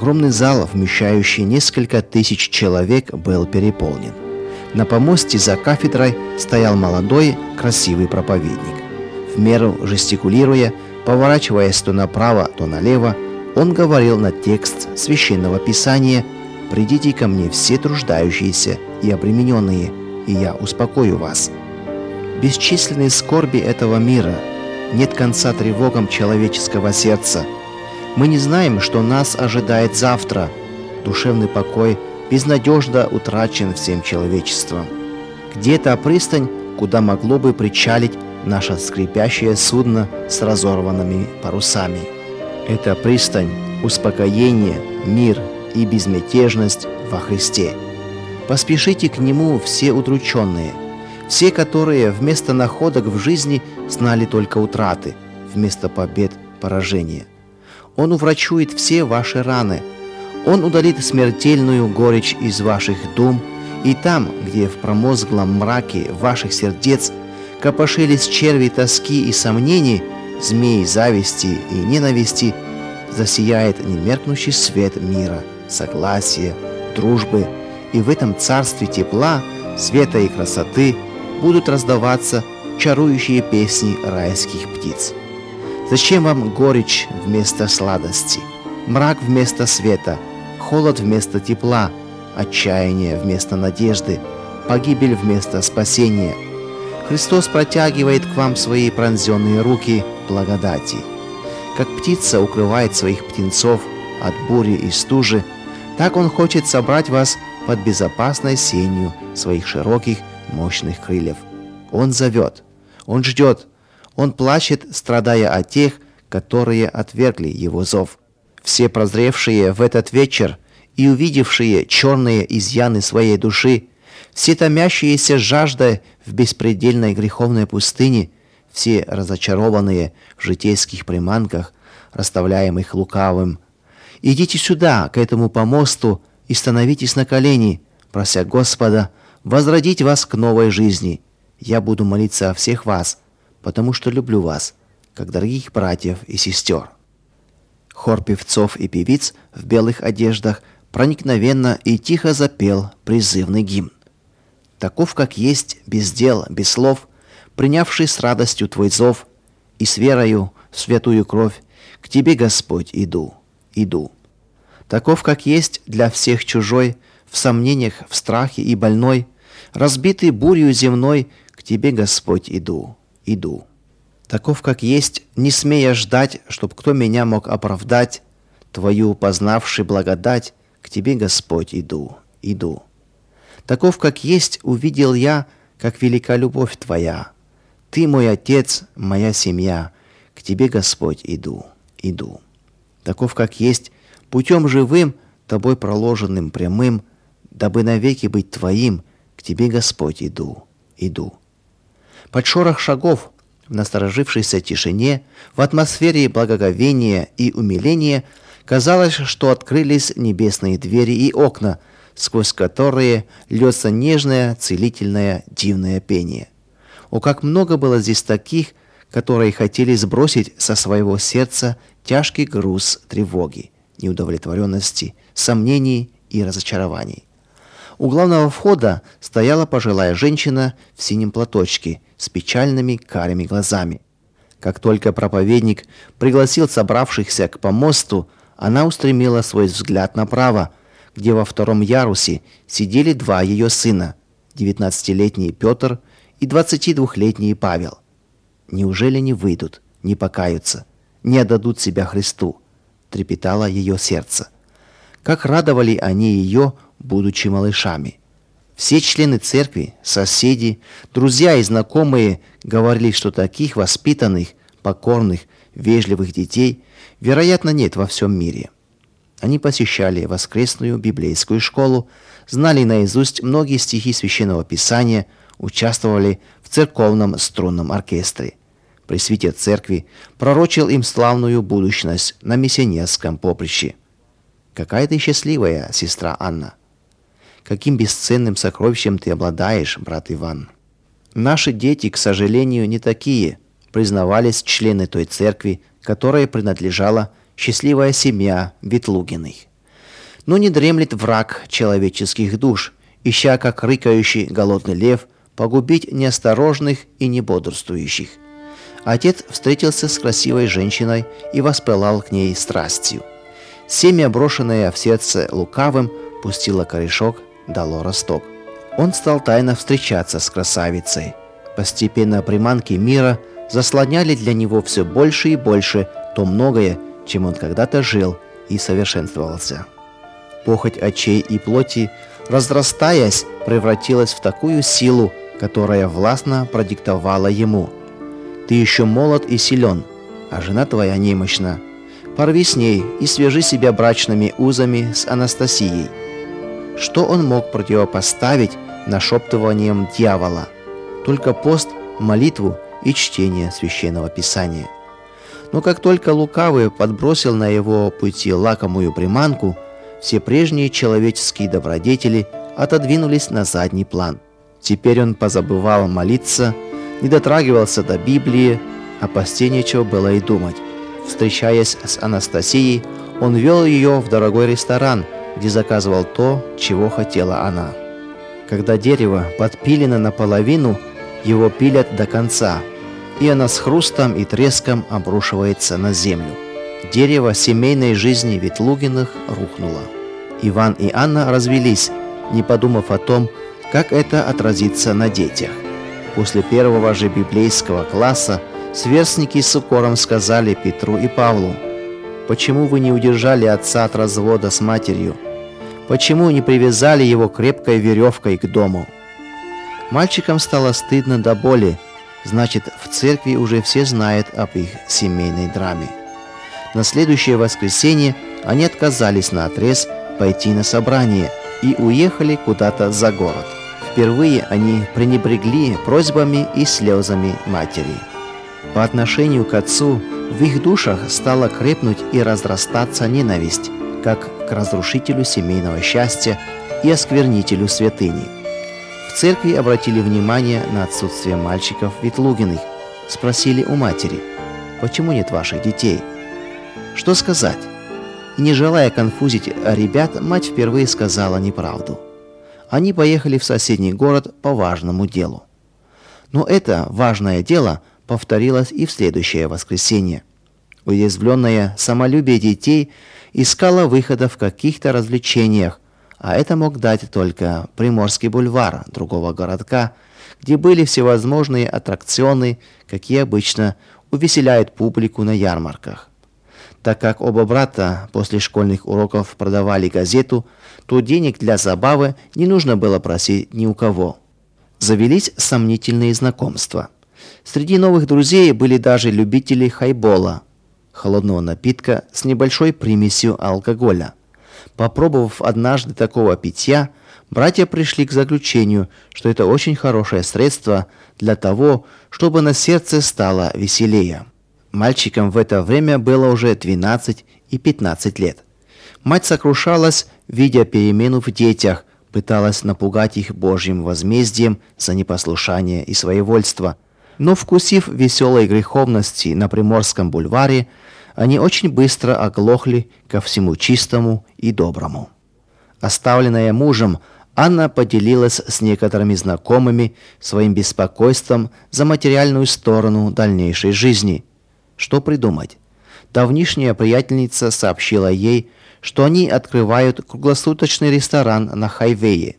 Огромный зал, вмещающий несколько тысяч человек, был переполнен. На помосте за кафедрой стоял молодой, красивый проповедник. В меру жестикулируя, поворачиваясь то направо, то налево, он говорил на текст Священного Писания: «Придите ко мне все труждающиеся и обремененные, и я успокою вас». Бесчисленные скорби этого мира, нет конца тревогам человеческого сердца. Мы не знаем, что нас ожидает завтра. Душевный покой безнадежно утрачен всем человечеством. Где та пристань, куда могло бы причалить наше скрипящее судно с разорванными парусами? Это пристань, успокоение, мир и безмятежность во Христе. Поспешите к Нему все удрученные, все, которые вместо находок в жизни знали только утраты, вместо побед – поражения. Он уврачует все ваши раны. Он удалит смертельную горечь из ваших дум, и там, где в промозглом мраке ваших сердец копошились черви тоски и сомнений, змеи зависти и ненависти, засияет немеркнущий свет мира, согласия, дружбы, и в этом царстве тепла, света и красоты будут раздаваться чарующие песни райских птиц. Зачем вам горечь вместо сладости, мрак вместо света, холод вместо тепла, отчаяние вместо надежды, погибель вместо спасения? Христос протягивает к вам свои пронзенные руки благодати. Как птица укрывает своих птенцов от бури и стужи, так Он хочет собрать вас под безопасной сенью своих широких, мощных крыльев. Он зовет, Он ждет, Он плачет, страдая о тех, которые отвергли Его зов. Все прозревшие в этот вечер и увидевшие черные изъяны своей души, все томящиеся жаждой в беспредельной греховной пустыне, все разочарованные в житейских приманках, расставляемых лукавым, идите сюда, к этому помосту, и становитесь на колени, прося Господа возродить вас к новой жизни. Я буду молиться о всех вас, потому что люблю вас, как дорогих братьев и сестер». Хор певцов и певиц в белых одеждах проникновенно и тихо запел призывный гимн. «Таков, как есть, без дел, без слов, принявший с радостью Твой зов, и с верою в святую кровь к Тебе, Господь, иду, иду. Таков, как есть, для всех чужой, в сомнениях, в страхе и больной, разбитый бурью земной, к Тебе, Господь, иду, иду. Таков, как есть, не смея ждать, чтоб кто меня мог оправдать, Твою познавший благодать, к Тебе, Господь, иду, иду. Таков, как есть, увидел я, как велика любовь Твоя. Ты мой Отец, моя семья, к Тебе, Господь, иду, иду. Таков, как есть, путем живым, Тобой проложенным прямым, дабы навеки быть Твоим, к Тебе, Господь, иду, иду. Под шорох шагов, в насторожившейся тишине, в атмосфере благоговения и умиления казалось, что открылись небесные двери и окна, сквозь которые льется нежное, целительное, дивное пение. О, как много было здесь таких, которые хотели сбросить со своего сердца тяжкий груз тревоги, неудовлетворенности, сомнений и разочарований. У главного входа стояла пожилая женщина в синем платочке с печальными карими глазами. Как только проповедник пригласил собравшихся к помосту, она устремила свой взгляд направо, где во втором ярусе сидели два ее сына, 19-летний Петр и 22-летний Павел. Неужели не выйдут, не покаются, не отдадут себя Христу? Трепетало ее сердце. Как радовали они ее, будучи малышами. Все члены церкви, соседи, друзья и знакомые говорили, что таких воспитанных, покорных, вежливых детей, вероятно, нет во всем мире. Они посещали воскресную библейскую школу, знали наизусть многие стихи Священного Писания, участвовали в церковном струнном оркестре. Пресвитер церкви пророчил им славную будущность на миссионерском поприще. Какая ты счастливая, сестра Анна! Каким бесценным сокровищем ты обладаешь, брат Иван! Наши дети, к сожалению, не такие, признавались члены той церкви, которой принадлежала счастливая семья Ветлугиных. Но не дремлет враг человеческих душ, ища, как рыкающий голодный лев, погубить неосторожных и небодрствующих. Отец встретился с красивой женщиной и воспылал к ней страстью. Семя, брошенное в сердце лукавым, пустило корешок, дало росток. Он стал тайно встречаться с красавицей. Постепенно приманки мира заслоняли для него все больше и больше то многое, чем он когда-то жил и совершенствовался. Похоть очей и плоти, разрастаясь, превратилась в такую силу, которая властно продиктовала ему: «Ты еще молод и силен, а жена твоя немощна. Порви с ней и свяжи себя брачными узами с Анастасией». Что он мог противопоставить нашептываниям дьявола? Только пост, молитву и чтение Священного Писания. Но как только лукавый подбросил на его пути лакомую приманку, все прежние человеческие добродетели отодвинулись на задний план. Теперь он позабывал молиться, не дотрагивался до Библии, о посте нечего было и думать. Встречаясь с Анастасией, он вел ее в дорогой ресторан, где заказывал то, чего хотела она. Когда дерево подпилено наполовину, его пилят до конца, и оно с хрустом и треском обрушивается на землю. Дерево семейной жизни Ветлугиных рухнуло. Иван и Анна развелись, не подумав о том, как это отразится на детях. После первого же библейского класса сверстники с укором сказали Петру и Павлу: «Почему вы не удержали отца от развода с матерью? Почему не привязали его крепкой веревкой к дому?» Мальчикам стало стыдно до боли, значит, в церкви уже все знают об их семейной драме. На следующее воскресенье они отказались наотрез пойти на собрание и уехали куда-то за город. Впервые они пренебрегли просьбами и слезами матери. По отношению к отцу в их душах стала крепнуть и разрастаться ненависть, как к разрушителю семейного счастья и осквернителю святыни. В церкви обратили внимание на отсутствие мальчиков Ветлугиных, спросили у матери: «Почему нет ваших детей?» Что сказать? И не желая конфузить ребят, мать впервые сказала неправду. Они поехали в соседний город по важному делу. Но это важное дело повторилось и в следующее воскресенье. Уязвленное самолюбие детей искало выхода в каких-то развлечениях, а это мог дать только Приморский бульвар другого городка, где были всевозможные аттракционы, какие обычно увеселяют публику на ярмарках. Так как оба брата после школьных уроков продавали газету, то денег для забавы не нужно было просить ни у кого. Завелись сомнительные знакомства. Среди новых друзей были даже любители хайбола, холодного напитка с небольшой примесью алкоголя. Попробовав однажды такого питья, братья пришли к заключению, что это очень хорошее средство для того, чтобы на сердце стало веселее. Мальчикам в это время было уже 12 и 15 лет. Мать сокрушалась, видя перемену в детях, пыталась напугать их Божьим возмездием за непослушание и своевольство. Но, вкусив веселой греховности на Приморском бульваре, они очень быстро оглохли ко всему чистому и доброму. Оставленная мужем, Анна поделилась с некоторыми знакомыми своим беспокойством за материальную сторону дальнейшей жизни. Что придумать? Давнишняя приятельница сообщила ей, что они открывают круглосуточный ресторан на Хайвее.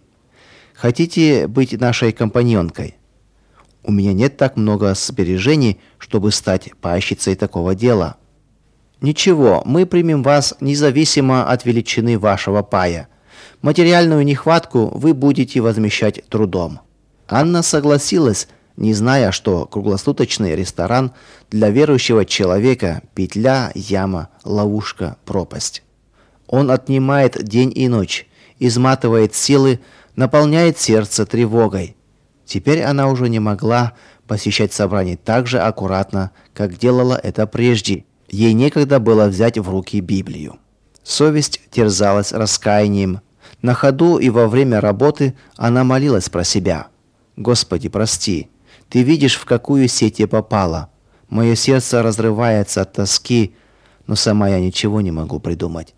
«Хотите быть нашей компаньонкой?» «У меня нет так много сбережений, чтобы стать пайщицей такого дела». «Ничего, мы примем вас независимо от величины вашего пая. Материальную нехватку вы будете возмещать трудом». Анна согласилась, не зная, что круглосуточный ресторан для верующего человека – петля, яма, ловушка, пропасть. Он отнимает день и ночь, изматывает силы, наполняет сердце тревогой. Теперь она уже не могла посещать собрания так же аккуратно, как делала это прежде. Ей некогда было взять в руки Библию. Совесть терзалась раскаянием. На ходу и во время работы она молилась про себя: «Господи, прости, Ты видишь, в какую сеть я попала. Мое сердце разрывается от тоски, но сама я ничего не могу придумать.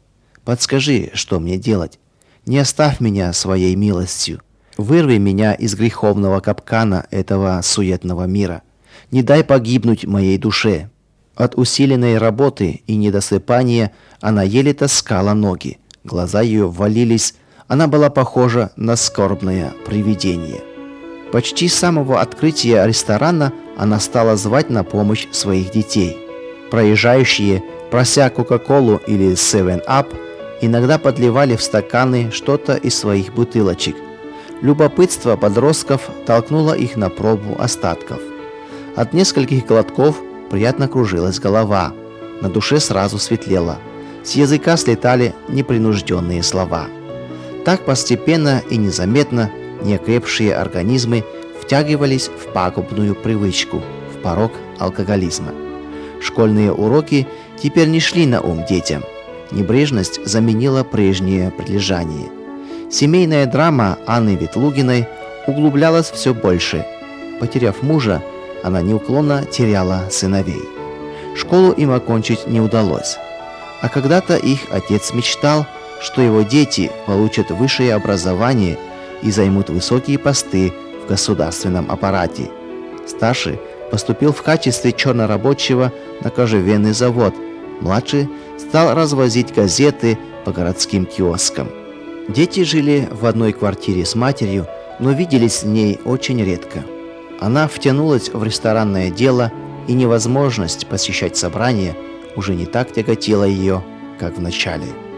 Подскажи, что мне делать? Не оставь меня своей милостью. Вырви меня из греховного капкана этого суетного мира. Не дай погибнуть моей душе». От усиленной работы и недосыпания она еле таскала ноги. Глаза ее ввалились, она была похожа на скорбное привидение. Почти с самого открытия ресторана она стала звать на помощь своих детей. Проезжающие, прося Кока-Колу или 7-Up, иногда подливали в стаканы что-то из своих бутылочек. Любопытство подростков толкнуло их на пробу остатков. От нескольких глотков приятно кружилась голова, на душе сразу светлело, с языка слетали непринужденные слова. Так постепенно и незаметно неокрепшие организмы втягивались в пагубную привычку, в порок алкоголизма. Школьные уроки теперь не шли на ум детям. Небрежность заменила прежнее прилежание. Семейная драма Анны Ветлугиной углублялась все больше. Потеряв мужа, она неуклонно теряла сыновей. Школу им окончить не удалось. А когда-то их отец мечтал, что его дети получат высшее образование и займут высокие посты в государственном аппарате. Старший поступил в качестве чернорабочего на кожевенный завод. Младший стал развозить газеты по городским киоскам. Дети жили в одной квартире с матерью, но виделись с ней очень редко. Она втянулась в ресторанное дело, и невозможность посещать собрания уже не так тяготила ее, как в начале.